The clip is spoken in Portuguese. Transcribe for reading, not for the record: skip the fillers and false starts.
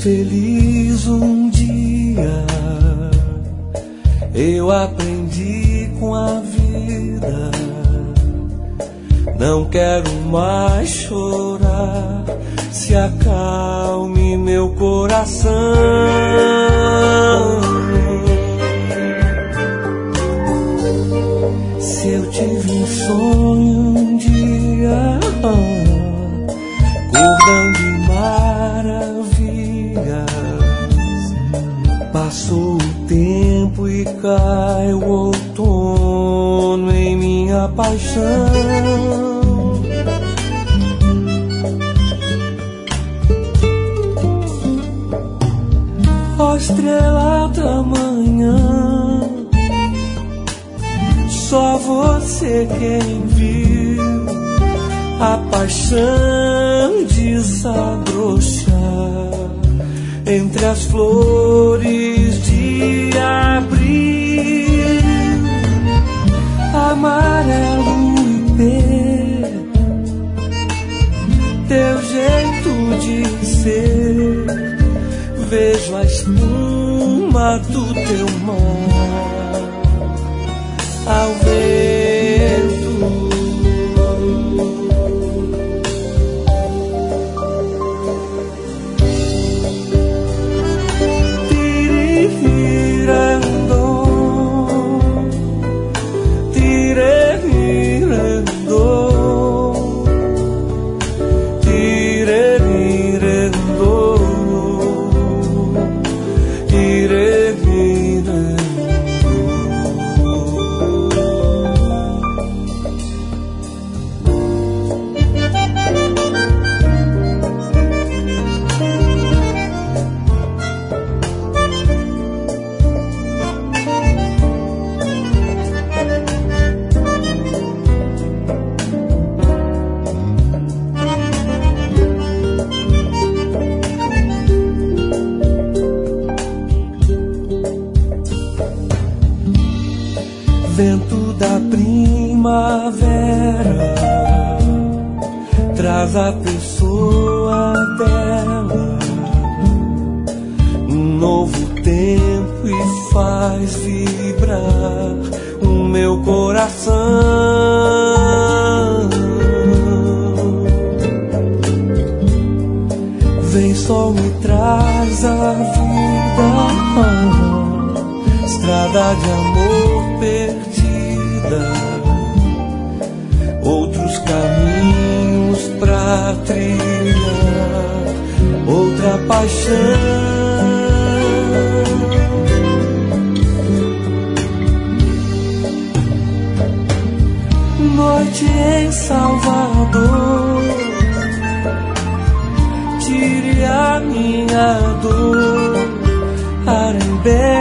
feliz um dia. Eu aprendi com a vida. Não quero mais chorar. Se acalme meu coração. Se eu tive um sonho um dia, cordão de maravilhas, passou o tempo e cai o outono em minha paixão. Ó estrela da manhã, só você quem viu a paixão desabrochar entre as flores de abril. Amarelo e teu jeito de ser, vejo a espuma do teu mar ao vento. Tirirando, tirirando, tirirando. Vento da primavera traz a pessoa dela, um novo tempo e faz vibrar o meu coração. Vem sol, me traz a vida, estrada de amor perdida, outros caminhos pra trilhar, outra paixão. Noite em Salvador, tire a minha dor, Arembé